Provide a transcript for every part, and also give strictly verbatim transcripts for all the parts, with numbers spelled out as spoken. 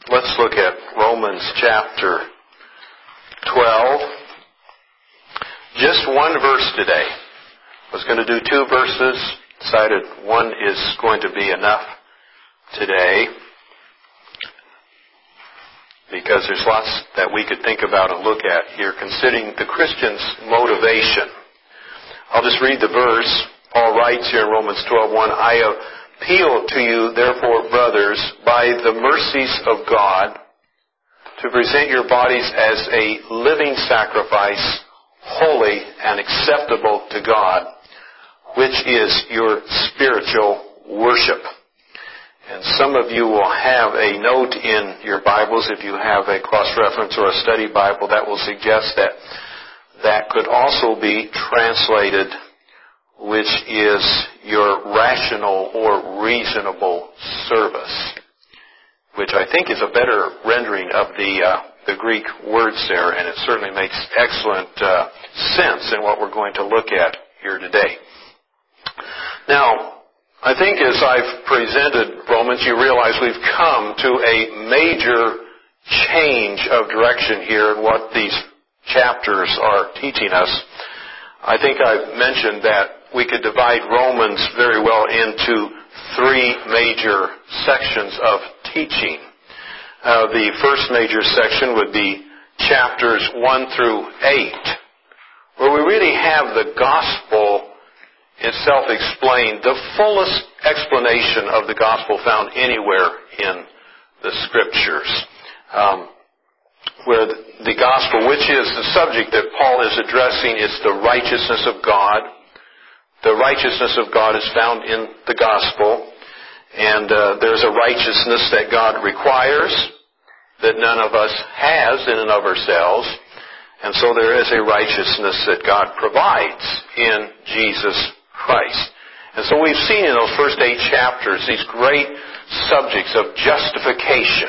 Let's look at Romans chapter twelve. Just one verse today. I was going to do two verses. Decided one is going to be enough today because there's lots that we could think about and look at here considering the Christian's motivation. I'll just read the verse. Paul writes here in Romans twelve one, I appeal to you, therefore, brothers, by the mercies of God, to present your bodies as a living sacrifice, holy and acceptable to God, which is your spiritual worship. And some of you will have a note in your Bibles, if you have a cross-reference or a study Bible, that will suggest that that could also be translated, which is your rational or reasonable service, which I think is a better rendering of the uh, the Greek words there, and it certainly makes excellent uh, sense in what we're going to look at here today. Now, I think as I've presented Romans, you realize we've come to a major change of direction here in what these chapters are teaching us. I think I've mentioned that we could divide Romans very well into three major sections of teaching. Uh, the first major section would be chapters one through eight, where we really have the gospel itself explained, the fullest explanation of the gospel found anywhere in the Scriptures. Um, where the gospel, which is the subject that Paul is addressing, is the righteousness of God. The righteousness of God is found in the gospel, and uh, there's a righteousness that God requires that none of us has in and of ourselves, and so there is a righteousness that God provides in Jesus Christ. And so we've seen in those first eight chapters these great subjects of justification,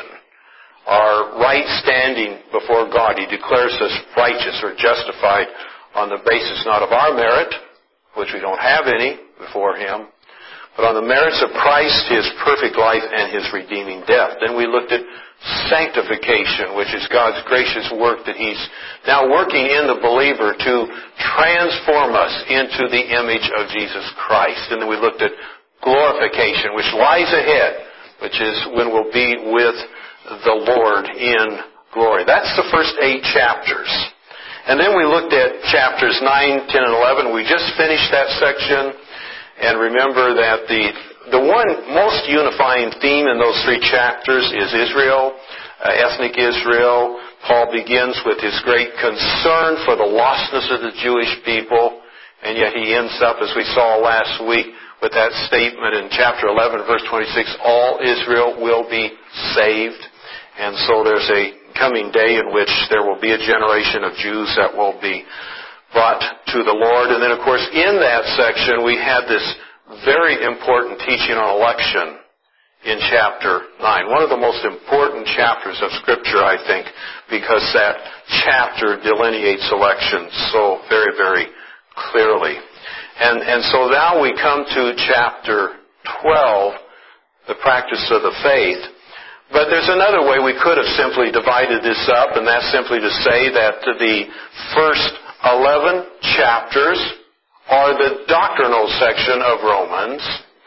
our right standing before God. He declares us righteous or justified on the basis not of our merit, which we don't have any before Him, but on the merits of Christ, His perfect life, and His redeeming death. Then we looked at sanctification, which is God's gracious work that He's now working in the believer to transform us into the image of Jesus Christ. And then we looked at glorification, which lies ahead, which is when we'll be with the Lord in glory. That's the first eight chapters. And then we looked at chapters nine, ten, and eleven. We just finished that section. And remember that the the one most unifying theme in those three chapters is Israel, uh, ethnic Israel. Paul begins with his great concern for the lostness of the Jewish people. And yet he ends up, as we saw last week, with that statement in chapter eleven, verse twenty-six, all Israel will be saved. And so there's a coming day in which there will be a generation of Jews that will be brought to the Lord. And then, of course, in that section, we had this very important teaching on election in chapter nine. One of the most important chapters of Scripture, I think, because that chapter delineates election so very, very clearly. And, and so now we come to chapter twelve, the practice of the faith. But there's another way we could have simply divided this up, and that's simply to say that the first eleven chapters are the doctrinal section of Romans.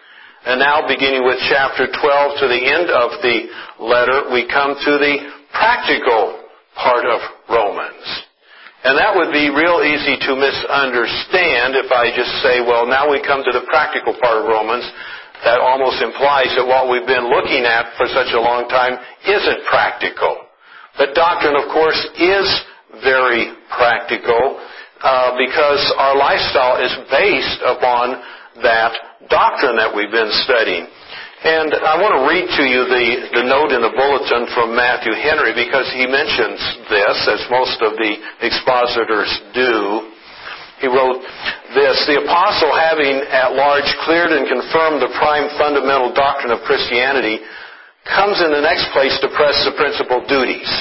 And now beginning with chapter twelve to the end of the letter, we come to the practical part of Romans. And that would be real easy to misunderstand if I just say, well, now we come to the practical part of Romans. That almost implies that what we've been looking at for such a long time isn't practical. But doctrine, of course, is very practical uh, because our lifestyle is based upon that doctrine that we've been studying. And I want to read to you the, the note in the bulletin from Matthew Henry because he mentions this, as most of the expositors do. He wrote this, the apostle, having at large cleared and confirmed the prime fundamental doctrine of Christianity, comes in the next place to press the principal duties.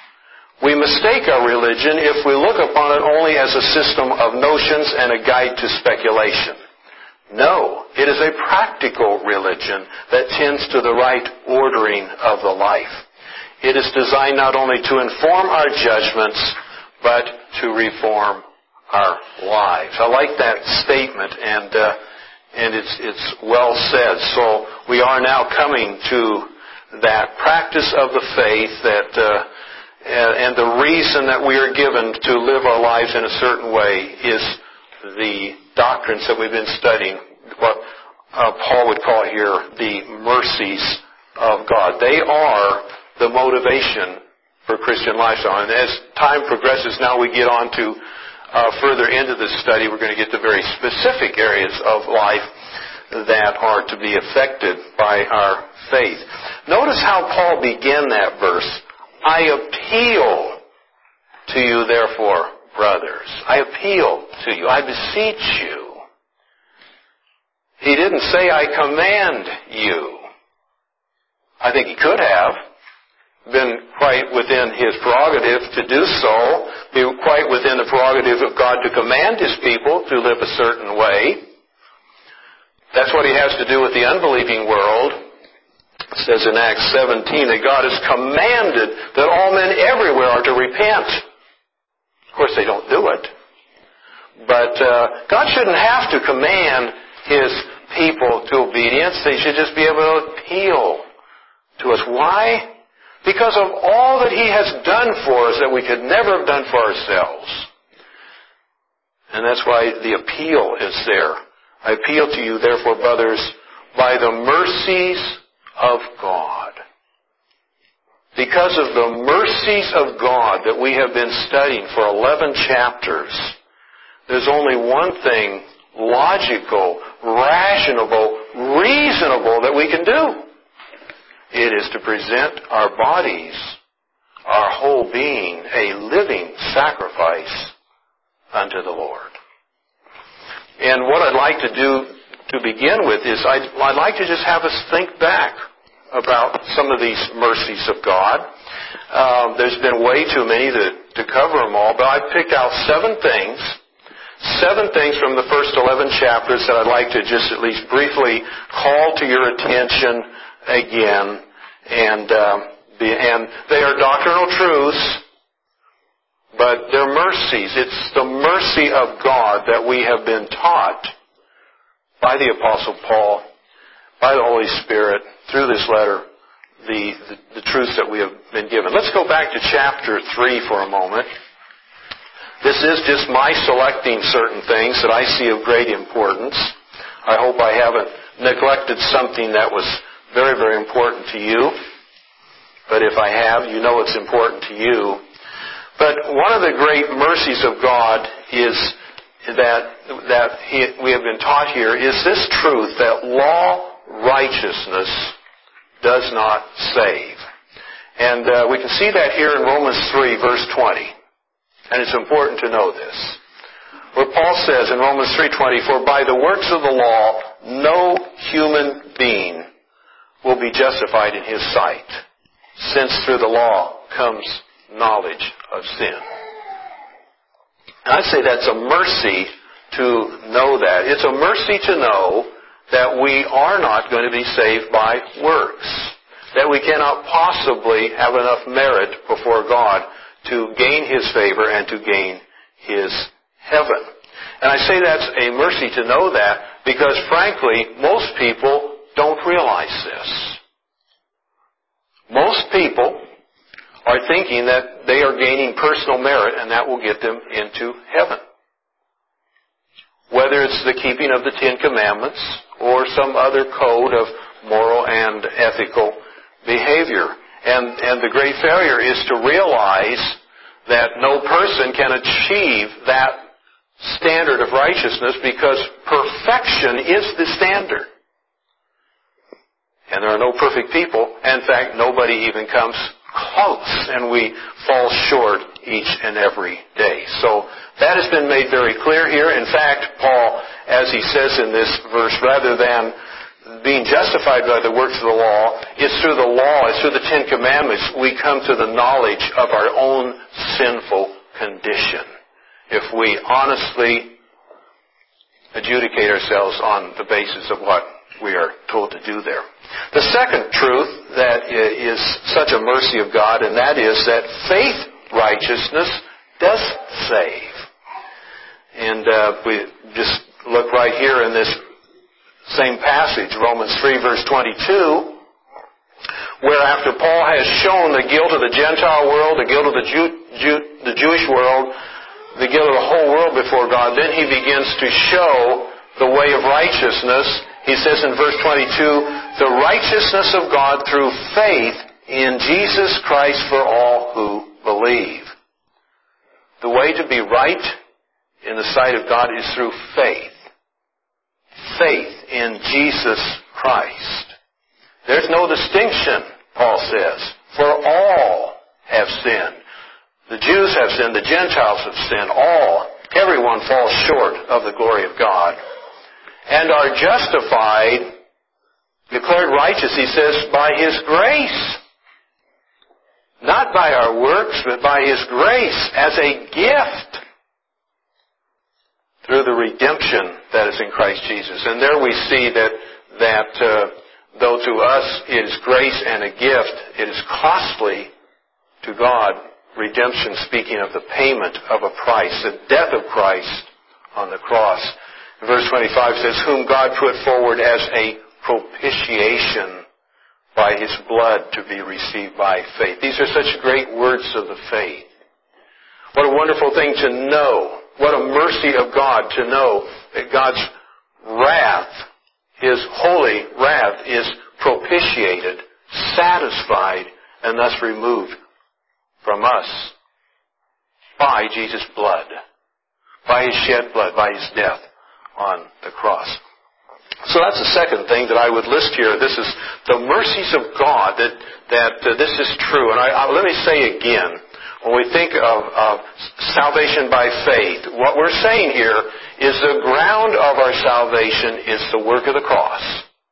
We mistake our religion if we look upon it only as a system of notions and a guide to speculation. No, it is a practical religion that tends to the right ordering of the life. It is designed not only to inform our judgments, but to reform our lives. I like that statement, and uh, and it's it's well said. So we are now coming to that practice of the faith that uh, and the reason that we are given to live our lives in a certain way is the doctrines that we've been studying, what uh, Paul would call here the mercies of God. They are the motivation for Christian lifestyle. And as time progresses, now we get on to uh, further into this study, we're going to get to very specific areas of life that are to be affected by our faith. Notice how Paul began that verse. I appeal to you, therefore, brothers. I appeal to you. I beseech you. He didn't say, I command you. I think he could have been quite within his prerogative to do so, be quite within the prerogative of God to command his people to live a certain way. That's what he has to do with the unbelieving world. It says in Acts seventeen that God has commanded that all men everywhere are to repent. Of course, they don't do it. But uh, God shouldn't have to command His people to obedience. They should just be able to appeal to us. Why? Because of all that He has done for us that we could never have done for ourselves. And that's why the appeal is there. I appeal to you, therefore, brothers, by the mercies of God. Because of the mercies of God that we have been studying for eleven chapters, there's only one thing logical, rational, reasonable that we can do. It is to present our bodies, our whole being, a living sacrifice unto the Lord. And what I'd like to do to begin with is I'd, I'd like to just have us think back about some of these mercies of God. Um, there's been way too many to, to cover them all, but I've picked out seven things, seven things from the first eleven chapters that I'd like to just at least briefly call to your attention again. And, um, the, and they are doctrinal truths, but they're mercies. It's the mercy of God that we have been taught by the Apostle Paul, by the Holy Spirit, through this letter, the, the, the truths that we have been given. Let's go back to chapter three for a moment. This is just my selecting certain things that I see of great importance. I hope I haven't neglected something that was very, very important to you. But if I have, you know it's important to you. But one of the great mercies of God is that that he, we have been taught here is this truth that law righteousness does not save. And uh, we can see that here in Romans three, verse twenty. And it's important to know this. Where Paul says in Romans three twenty, for by the works of the law, no human being will be justified in his sight, since through the law comes knowledge of sin. And I'd say that's a mercy to know that. It's a mercy to know that we are not going to be saved by works, that we cannot possibly have enough merit before God to gain His favor and to gain His heaven. And I say that's a mercy to know that because, frankly, most people don't realize this. Most people are thinking that they are gaining personal merit and that will get them into heaven. Whether it's the keeping of the Ten Commandments or some other code of moral and ethical behavior. And, and the great failure is to realize that no person can achieve that standard of righteousness because perfection is the standard. And there are no perfect people. In fact, nobody even comes close, and we fall short each and every day. So that has been made very clear here. In fact, Paul, as he says in this verse, rather than being justified by the works of the law, it's through the law, it's through the Ten Commandments, we come to the knowledge of our own sinful condition. If we honestly adjudicate ourselves on the basis of what we are told to do there. The second truth that is such a mercy of God, and that is that faith righteousness does save. And uh, we just look right here in this same passage, Romans three, verse twenty-two, where after Paul has shown the guilt of the Gentile world, the guilt of the, Jew, Jew, the Jewish world, the guilt of the whole world before God, then he begins to show the way of righteousness. He says in verse twenty-two, the righteousness of God through faith in Jesus Christ for all who believe. The way to be right in the sight of God is through faith. Faith in Jesus Christ. There's no distinction, Paul says, for all have sinned. The Jews have sinned, the Gentiles have sinned, all, everyone falls short of the glory of God. And are justified, declared righteous, he says, by His grace. Not by our works, but by His grace as a gift through the redemption that is in Christ Jesus. And there we see that, that uh, though to us it is grace and a gift, it is costly to God. Redemption, speaking of the payment of a price, the death of Christ on the cross. Verse twenty-five says, whom God put forward as a propitiation by His blood to be received by faith. These are such great words of the faith. What a wonderful thing to know. What a mercy of God to know that God's wrath, His holy wrath, is propitiated, satisfied, and thus removed from us by Jesus' blood, by His shed blood, by His death on the cross. So that's the second thing that I would list here. This is the mercies of God, that, that uh, this is true. And I, I, let me say again, when we think of, of salvation by faith, what we're saying here is the ground of our salvation is the work of the cross.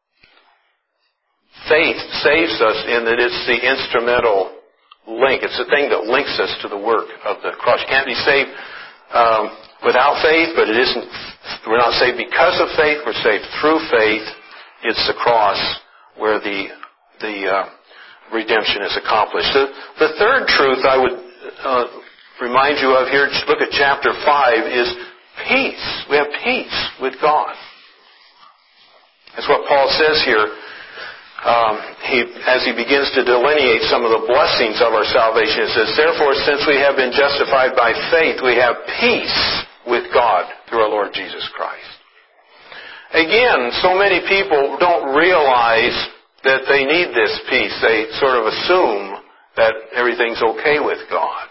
Faith saves us in that it's the instrumental link. It's the thing that links us to the work of the cross. You can't be saved um, without faith, but it isn't. We're not saved because of faith. We're saved through faith. It's the cross where the the uh, redemption is accomplished. The, the third truth I would uh, remind you of here, look at chapter five, is peace. We have peace with God. That's what Paul says here. Um, he, as he begins to delineate some of the blessings of our salvation, it says, therefore, since we have been justified by faith, we have peace with God through our Lord Jesus Christ. Again, so many people don't realize that they need this peace. They sort of assume that everything's okay with God.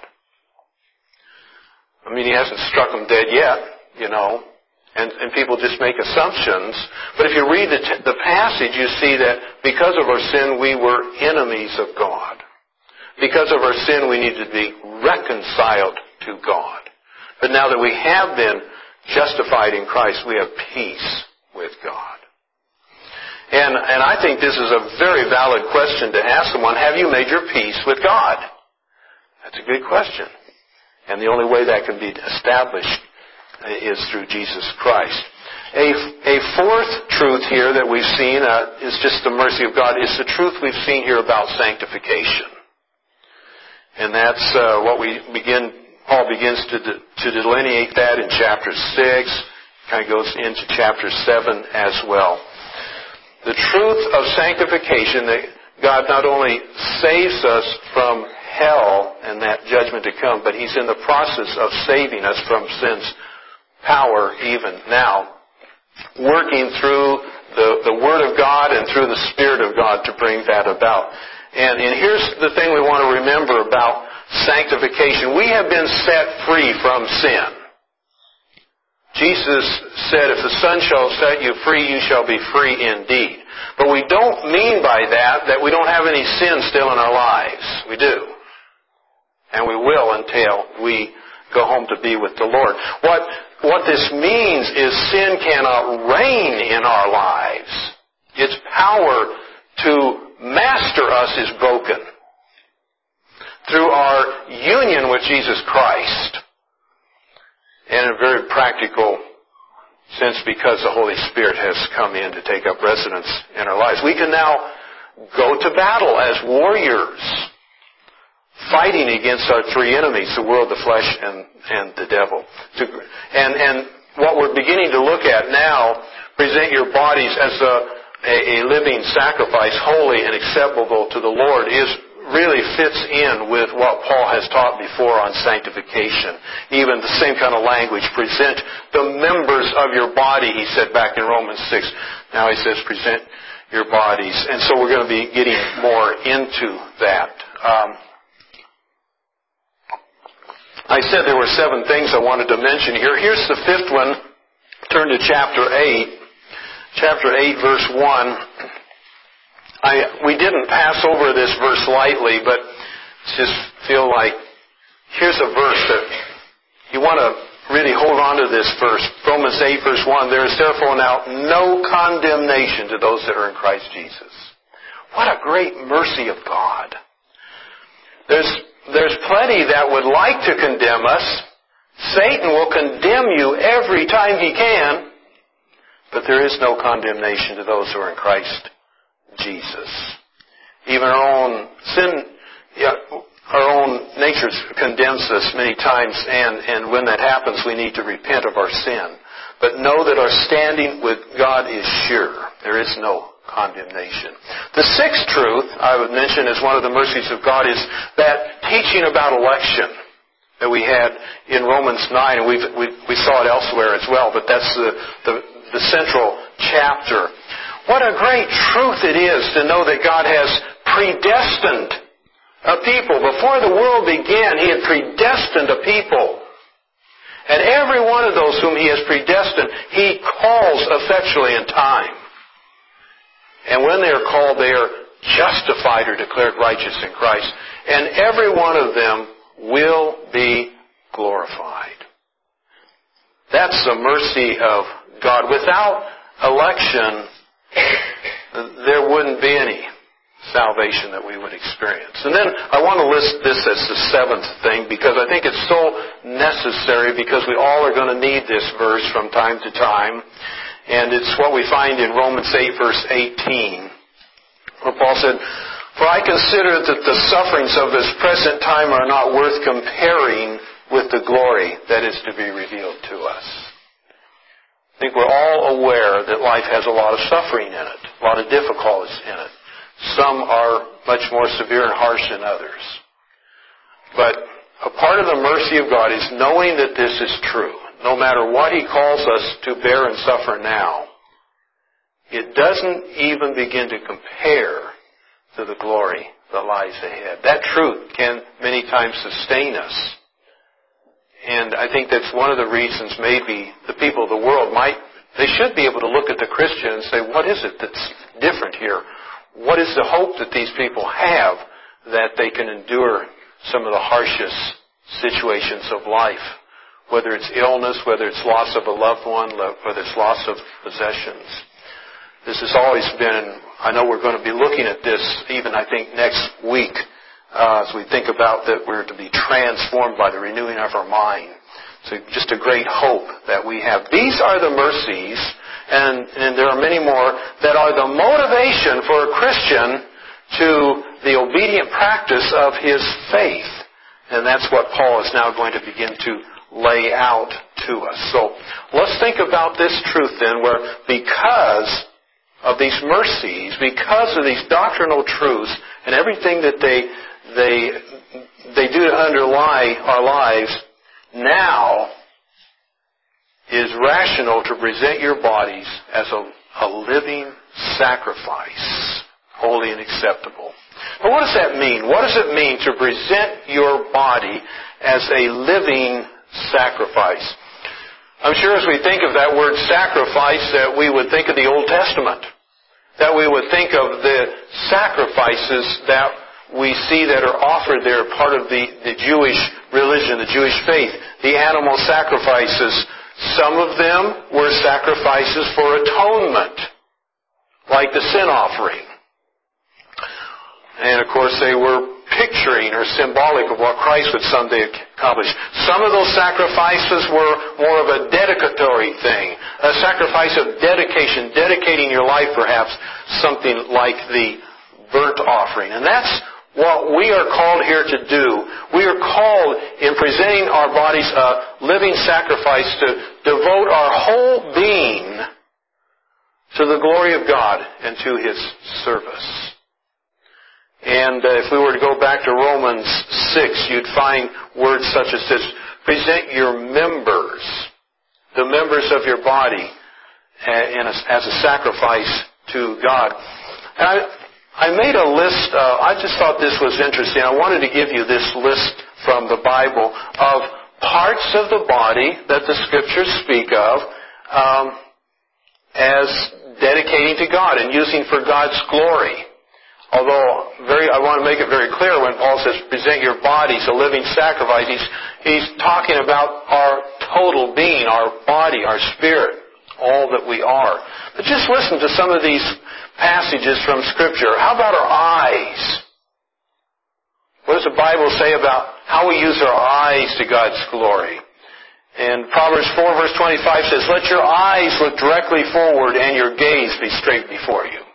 I mean, He hasn't struck them dead yet, you know. And, and people just make assumptions. But if you read the, t- the passage, you see that because of our sin, we were enemies of God. Because of our sin, we need to be reconciled to God. But now that we have been justified in Christ, we have peace with God. And, and I think this is a very valid question to ask someone. Have you made your peace with God? That's a good question. And the only way that can be established is through Jesus Christ. A, a fourth truth here that we've seen uh, is just the mercy of God, is the truth we've seen here about sanctification. And that's uh, what we begin, Paul begins to, de, to delineate that in chapter six, kind of goes into chapter seven as well. The truth of sanctification, that God not only saves us from hell and that judgment to come, but He's in the process of saving us from sin's power even now, working through the, the Word of God and through the Spirit of God to bring that about. And, and here's the thing we want to remember about sanctification. We have been set free from sin. Jesus said, if the Son shall set you free, you shall be free indeed. But we don't mean by that that we don't have any sin still in our lives. We do. And we will until we go home to be with the Lord. What, what this means is sin cannot reign in our lives. Its power to master us is broken through our union with Jesus Christ. And in a very practical sense, because the Holy Spirit has come in to take up residence in our lives, we can now go to battle as warriors, fighting against our three enemies, the world, the flesh, and, and the devil. To, and, and what we're beginning to look at now, present your bodies as a, a, a living sacrifice, holy and acceptable to the Lord, is really fits in with what Paul has taught before on sanctification. Even the same kind of language. Present the members of your body, he said back in Romans six. Now he says present your bodies. And so we're going to be getting more into that. Um, I said there were seven things I wanted to mention here. Here's the fifth one. Turn to chapter eight. Chapter eight, verse one. I, we didn't pass over this verse lightly, but just feel like here's a verse that you want to really hold on to this verse. Romans eight, verse one. There is therefore now no condemnation to those that are in Christ Jesus. What a great mercy of God. There's, there's plenty that would like to condemn us. Satan will condemn you every time he can, but there is no condemnation to those who are in Christ Jesus. Even our own sin, yeah, our own nature condemns us many times, and, and when that happens, we need to repent of our sin. But know that our standing with God is sure. There is no condemnation. The sixth truth I would mention as one of the mercies of God is that teaching about election that we had in Romans nine, and we've, we, we saw it elsewhere as well, but that's the, the, the central chapter. What a great truth it is to know that God has predestined a people. Before the world began, He had predestined a people. And every one of those whom He has predestined, He calls effectually in time. And when they are called, they are justified or declared righteous in Christ. And every one of them will be glorified. That's the mercy of God. Without election, there wouldn't be any salvation that we would experience. And then I want to list this as the seventh thing because I think it's so necessary because we all are going to need this verse from time to time. And it's what we find in Romans eight, verse eighteen, where Paul said, "For I consider that the sufferings of this present time are not worth comparing with the glory that is to be revealed to us." I think we're all aware that life has a lot of suffering in it, a lot of difficulties in it. Some are much more severe and harsh than others. But a part of the mercy of God is knowing that this is true. No matter what He calls us to bear and suffer now, it doesn't even begin to compare to the glory that lies ahead. That truth can many times sustain us. And I think that's one of the reasons maybe the people of the world might, they should be able to look at the Christian and say, what is it that's different here? What is the hope that these people have that they can endure some of the harshest situations of life? Whether it's illness, whether it's loss of a loved one, whether it's loss of possessions. This has always been, I know we're going to be looking at this even I think next week. Uh, as we think about that we're to be transformed by the renewing of our mind. So just a great hope that we have. These are the mercies, and, and there are many more, that are the motivation for a Christian to the obedient practice of his faith. And that's what Paul is now going to begin to lay out to us. So let's think about this truth then, where because of these mercies, because of these doctrinal truths, and everything that they They they do underlie our lives, now is rational to present your bodies as a, a living sacrifice, holy and acceptable. But what does that mean? What does it mean to present your body as a living sacrifice? I'm sure as we think of that word sacrifice that we would think of the Old Testament, that we would think of the sacrifices that we see that are offered there, part of the, the Jewish religion, the Jewish faith. The animal sacrifices, some of them were sacrifices for atonement, like the sin offering. And of course they were picturing or symbolic of what Christ would someday accomplish. Some of those sacrifices were more of a dedicatory thing, a sacrifice of dedication, dedicating your life perhaps, something like the burnt offering. And that's what we are called here to do. We are called in presenting our bodies a living sacrifice to devote our whole being to the glory of God and to His service. And uh, if we were to go back to Romans six, you'd find words such as this: present your members, the members of your body, as a sacrifice to God. And I, I made a list, uh, I just thought this was interesting. I wanted to give you this list from the Bible of parts of the body that the Scriptures speak of um, as dedicating to God and using for God's glory. Although, very, I want to make it very clear when Paul says, present your bodies a living sacrifice, he's, he's talking about our total being, our body, our spirit, all that we are. But just listen to some of these passages from Scripture. How about our eyes? What does the Bible say about how we use our eyes to God's glory? And Proverbs four verse twenty-five says, let your eyes look directly forward and your gaze be straight before you.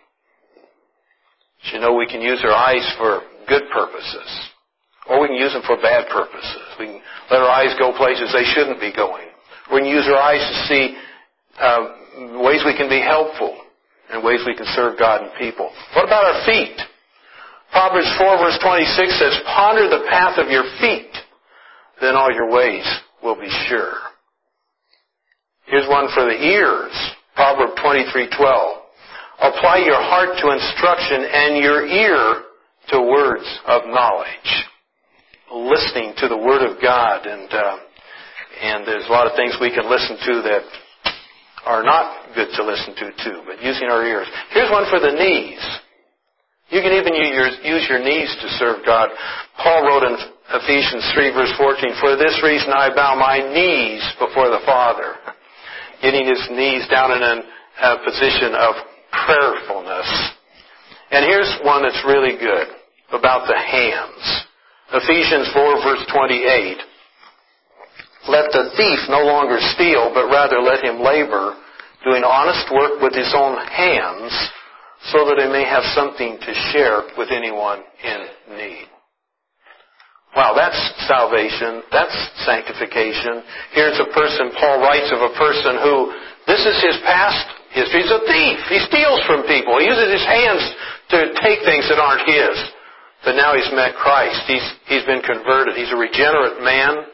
But you know, we can use our eyes for good purposes, or we can use them for bad purposes. We can let our eyes go places they shouldn't be going. We can use our eyes to see Uh, ways we can be helpful and ways we can serve God and people. What about our feet? Proverbs four verse twenty-six says, ponder the path of your feet, then all your ways will be sure. Here's one for the ears. Proverbs twenty-three twelve. Apply your heart to instruction and your ear to words of knowledge. Listening to the Word of God, and uh, and there's a lot of things we can listen to that are not good to listen to too, but using our ears. Here's one for the knees. You can even use your, use your knees to serve God. Paul wrote in Ephesians three verse fourteen, for this reason I bow my knees before the Father. Getting his knees down in a position of prayerfulness. And here's one that's really good about the hands. Ephesians four verse twenty-eight. Let the thief no longer steal, but rather let him labor, doing honest work with his own hands, so that he may have something to share with anyone in need. Wow, that's salvation. That's sanctification. Here's a person, Paul writes of a person who, this is his past history. He's a thief. He steals from people. He uses his hands to take things that aren't his. But now he's met Christ. He's, he's been converted. He's a regenerate man.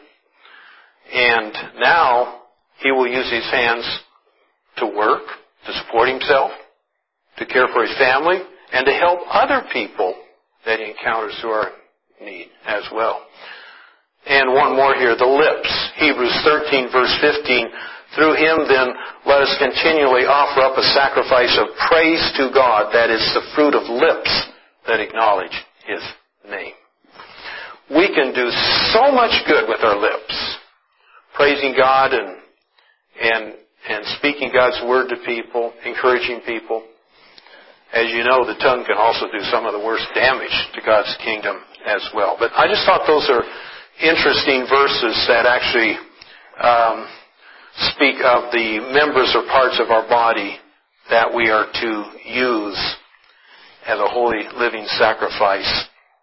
And now he will use his hands to work, to support himself, to care for his family, and to help other people that he encounters who are in need as well. And one more here, the lips. Hebrews thirteen verse fifteen. Through him then let us continually offer up a sacrifice of praise to God, that is the fruit of lips that acknowledge his name. We can do so much good with our lips. Praising God and and and speaking God's word to people, encouraging people. As you know, the tongue can also do some of the worst damage to God's kingdom as well. But I just thought those are interesting verses that actually um, speak of the members or parts of our body that we are to use as a holy living sacrifice.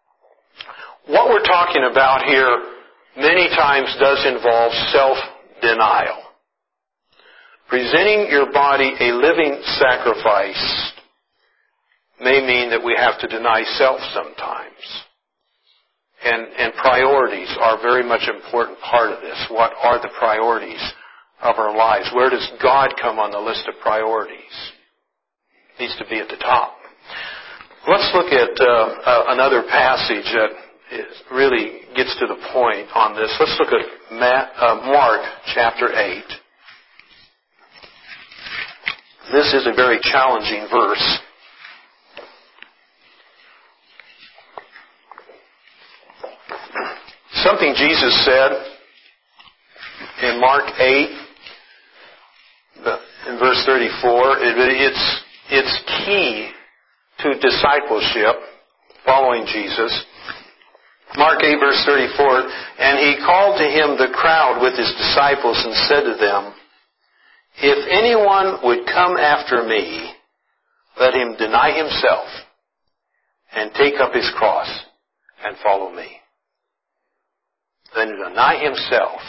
What we're talking about here many times does involve self-denial. Presenting your body a living sacrifice may mean that we have to deny self sometimes. And, and priorities are a very much important part of this. What are the priorities of our lives? Where does God come on the list of priorities? It needs to be at the top. Let's look at uh, uh, another passage that is, really gets to the point on this. Let's look at Matt, uh, Mark chapter eight. This is a very challenging verse. Something Jesus said in Mark eight, in verse thirty-four, it, it's, it's key to discipleship, following Jesus. Mark eight verse thirty-four, and he called to him the crowd with his disciples and said to them, if anyone would come after me, let him deny himself and take up his cross and follow me. Then deny himself,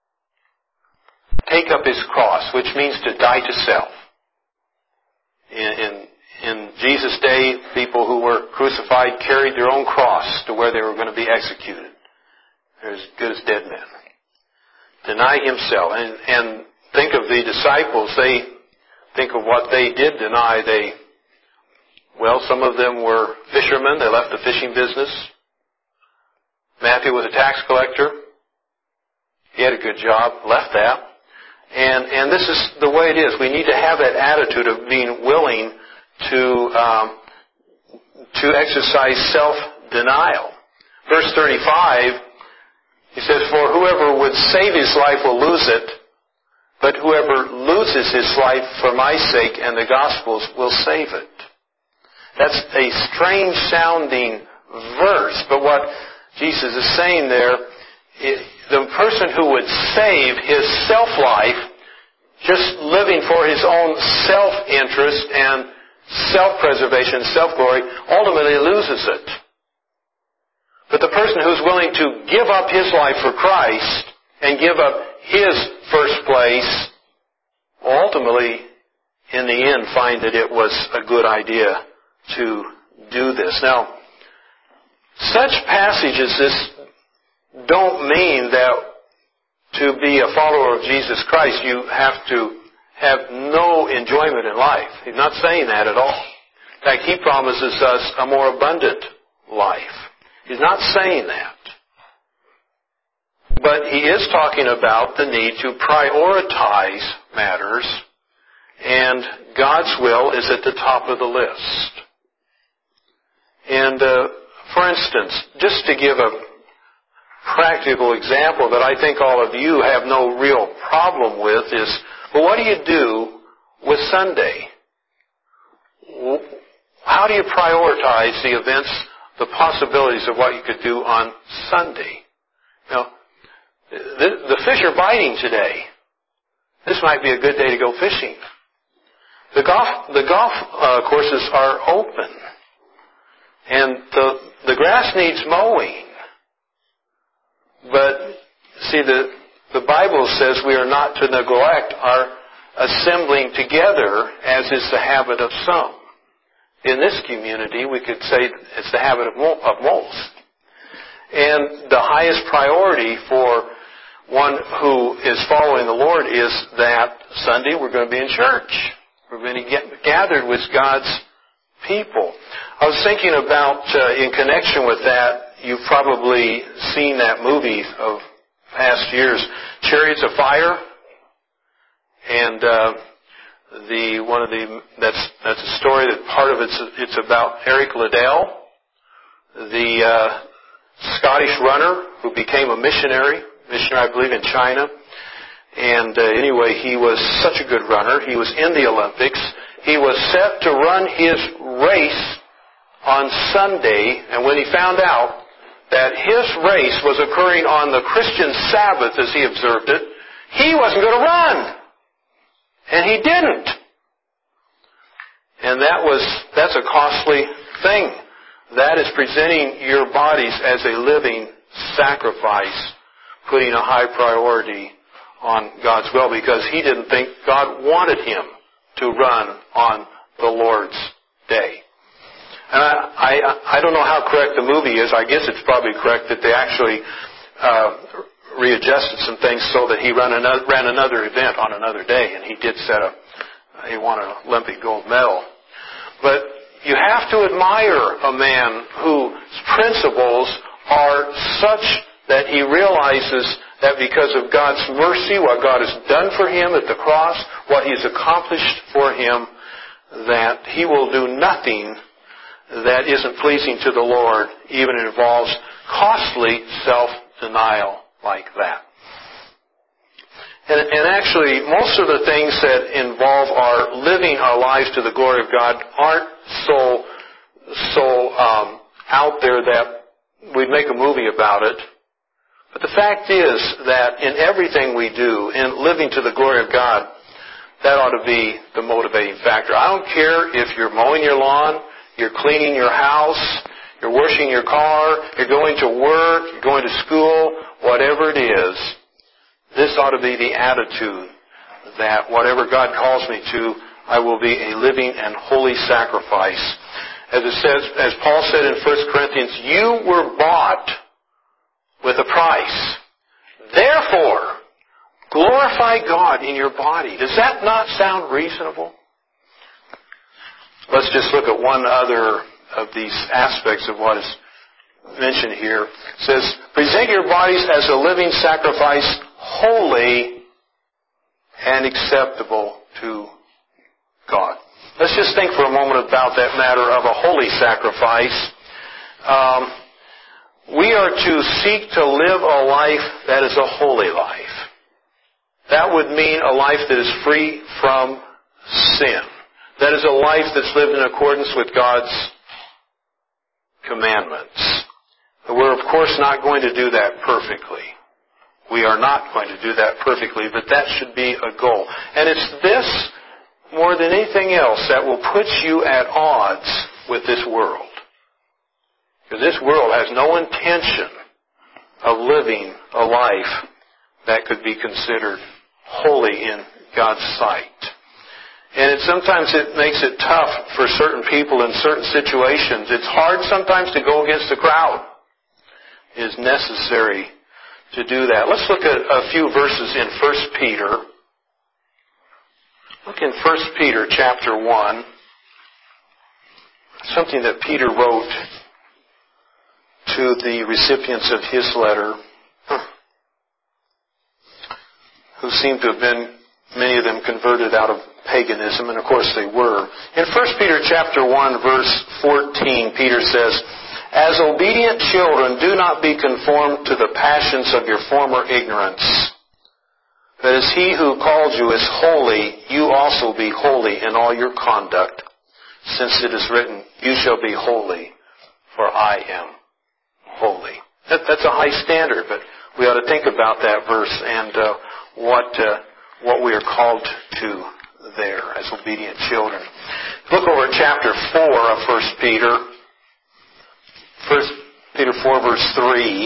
take up his cross, which means to die to self. In, in, in Jesus' day, people who were crucified carried their own cross to where they were going to be executed. They're as good as dead men. Deny himself. And, and think of the disciples. They think of what they did deny. They, well, some of them were fishermen. They left the fishing business. Matthew was a tax collector. He had a good job, left that. And, and this is the way it is. We need to have that attitude of being willing to, um, to exercise self-denial. Verse thirty-five, he says, "For whoever would save his life will lose it, but whoever loses his life for my sake and the gospel's will save it." That's a strange sounding verse, but what Jesus is saying there, it, the person who would save his self-life, just living for his own self-interest and self-preservation, self-glory, ultimately loses it. But the person who's willing to give up his life for Christ and give up his first place, will ultimately, in the end, find that it was a good idea to do this. Now, such passages this don't mean that to be a follower of Jesus Christ you have to have no enjoyment in life. He's not saying that at all. In fact, he promises us a more abundant life. He's not saying that. But he is talking about the need to prioritize matters, and God's will is at the top of the list. And, uh, for instance, just to give a practical example that I think all of you have no real problem with is, well, what do you do with Sunday? How do you prioritize the events, the possibilities of what you could do on Sunday? Now, the, the fish are biting today. This might be a good day to go fishing. The golf, the golf uh, courses are open. And the, the grass needs mowing. But, see, the, the Bible says we are not to neglect our assembling together, as is the habit of some. In this community, we could say it's the habit of, mo- of most. And the highest priority for one who is following the Lord is that Sunday we're going to be in church. We're going to get gathered with God's people. I was thinking about, uh, in connection with that, you've probably seen that movie of past years, Chariots of Fire, and uh, the one of the that's that's a story that part of it's it's about Eric Liddell, the uh, Scottish runner who became a missionary, missionary I believe in China, and uh, anyway he was such a good runner. He was in the Olympics. He was set to run his race on Sunday, and when he found out that his race was occurring on the Christian Sabbath, as he observed it, he wasn't going to run. And he didn't. And that was, that's a costly thing. That is presenting your bodies as a living sacrifice, putting a high priority on God's will, because he didn't think God wanted him to run on the Lord's day. And I, I, I don't know how correct the movie is. I guess it's probably correct that they actually uh, readjusted some things so that he ran another, ran another event on another day, and he did set up, he won an Olympic gold medal. But you have to admire a man whose principles are such that he realizes that because of God's mercy, what God has done for him at the cross, what he's accomplished for him, that he will do nothing that isn't pleasing to the Lord, even if it involves costly self-denial like that. And, and actually, most of the things that involve our living our lives to the glory of God aren't so so um, out there that we'd make a movie about it. But the fact is that in everything we do, in living to the glory of God, that ought to be the motivating factor. I don't care if you're mowing your lawn, you're cleaning your house, washing your car, you're going to work, you're going to school, whatever it is, this ought to be the attitude that whatever God calls me to, I will be a living and holy sacrifice. As it says, as Paul said in First Corinthians, you were bought with a price. Therefore, glorify God in your body. Does that not sound reasonable? Let's just look at one other of these aspects of what is mentioned here. It says, present your bodies as a living sacrifice, holy and acceptable to God. Let's just think for a moment about that matter of a holy sacrifice. Um, we are to seek to live a life that is a holy life. That would mean a life that is free from sin. That is a life that's lived in accordance with God's commandments. We're of course not going to do that perfectly. We are not going to do that perfectly, but that should be a goal. And it's this, more than anything else, that will put you at odds with this world. Because this world has no intention of living a life that could be considered holy in God's sight. And it sometimes it makes it tough for certain people in certain situations. It's hard sometimes to go against the crowd. It is necessary to do that. Let's look at a few verses in First Peter. Look in First Peter chapter one. Something that Peter wrote to the recipients of his letter, who seem to have been, many of them, converted out of paganism, and of course they were. In First Peter chapter one, verse fourteen, Peter says, as obedient children, do not be conformed to the passions of your former ignorance. But as he who called you is holy, you also be holy in all your conduct, since it is written, you shall be holy, for I am holy. That, that's a high standard, but we ought to think about that verse and uh, what uh, what we are called to there as obedient children. Look over at chapter four of First Peter. First Peter four, verse three.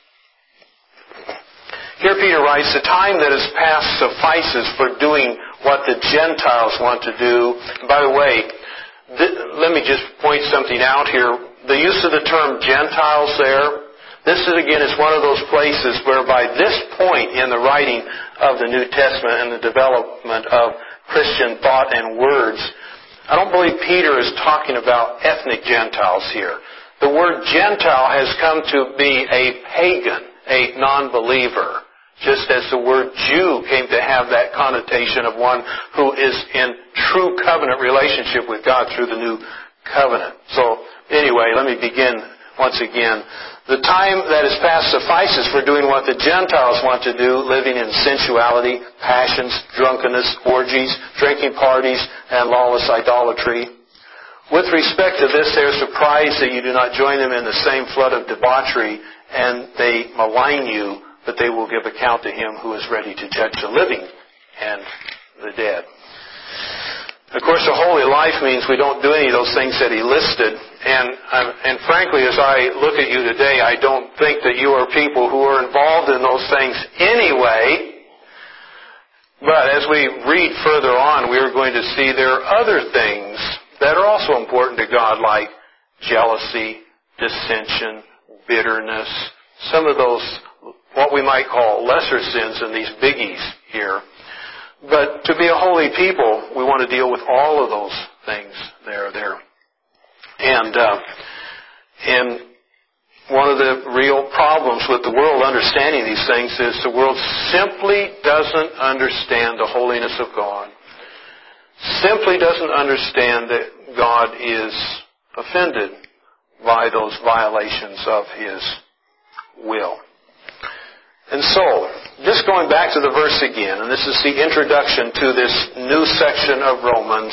Here Peter writes, the time that has passed suffices for doing what the Gentiles want to do. And by the way, th- let me just point something out here. The use of the term Gentiles there, this is again is one of those places where by this point in the writing of the New Testament and the development of Christian thought and words, I don't believe Peter is talking about ethnic Gentiles here. The word Gentile has come to be a pagan, a non-believer, just as the word Jew came to have that connotation of one who is in true covenant relationship with God through the new covenant. So anyway, let me begin once again. The time that is past suffices for doing what the Gentiles want to do, living in sensuality, passions, drunkenness, orgies, drinking parties, and lawless idolatry. With respect to this, they are surprised that you do not join them in the same flood of debauchery, and they malign you, but they will give account to him who is ready to judge the living and the dead. Of course, a holy life means we don't do any of those things that he listed. And, um, and frankly, as I look at you today, I don't think that you are people who are involved in those things anyway. But as we read further on, we are going to see there are other things that are also important to God, like jealousy, dissension, bitterness, some of those, what we might call lesser sins in these biggies here. But to be a holy people, we want to deal with all of those things there, there. And, uh, and one of the real problems with the world understanding these things is the world simply doesn't understand the holiness of God. Simply doesn't understand that God is offended by those violations of His will. And so, just going back to the verse again, and this is the introduction to this new section of Romans,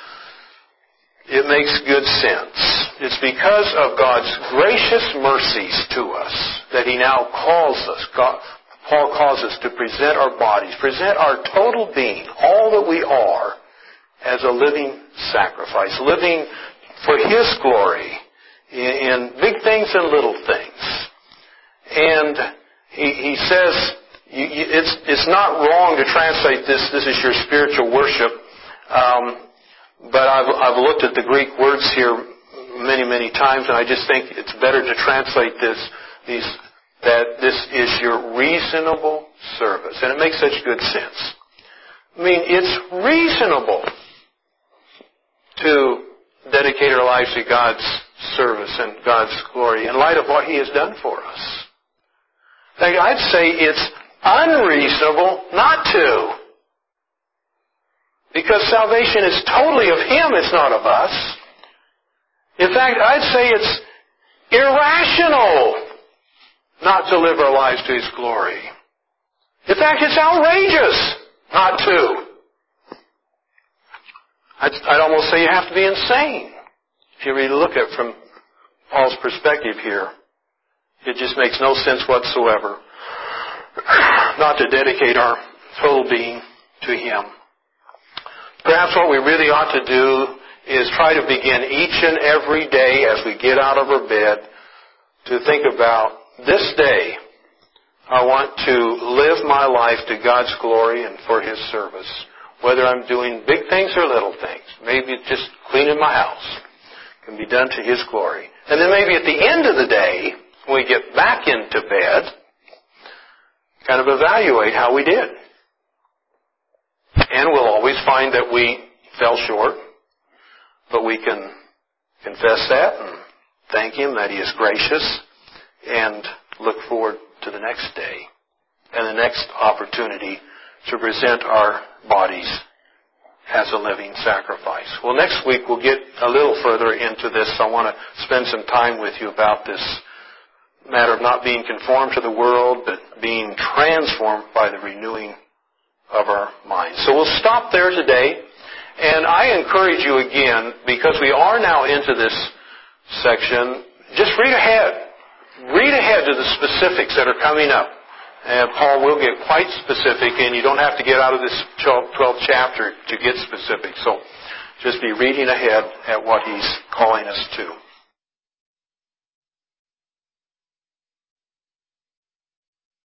it makes good sense. It's because of God's gracious mercies to us that He now calls us, God, Paul calls us to present our bodies, present our total being, all that we are, as a living sacrifice, living for His glory in big things and little things. And he, he says, you, you, it's, it's not wrong to translate this, this is your spiritual worship. Um, but I've, I've looked at the Greek words here many, many times, and I just think it's better to translate this, these, that this is your reasonable service. And it makes such good sense. I mean, it's reasonable to dedicate our lives to God's service and God's glory in light of what He has done for us. In fact, I'd say it's unreasonable not to. Because salvation is totally of Him, it's not of us. In fact, I'd say it's irrational not to live our lives to His glory. In fact, it's outrageous not to. I'd, I'd almost say you have to be insane if you really look at it from Paul's perspective here. It just makes no sense whatsoever not to dedicate our total being to Him. Perhaps what we really ought to do is try to begin each and every day as we get out of our bed to think about this day I want to live my life to God's glory and for His service. Whether I'm doing big things or little things. Maybe just cleaning my house can be done to His glory. And then maybe at the end of the day, when we get back into bed, kind of evaluate how we did. And we'll always find that we fell short, but we can confess that and thank Him that He is gracious and look forward to the next day and the next opportunity to present our bodies as a living sacrifice. Well, next week we'll get a little further into this. I want to spend some time with you about this matter of not being conformed to the world, but being transformed by the renewing of our minds. So we'll stop there today, and I encourage you again, because we are now into this section, just read ahead. Read ahead to the specifics that are coming up. And Paul will get quite specific, and you don't have to get out of this twelfth chapter to get specific. So just be reading ahead at what he's calling us to.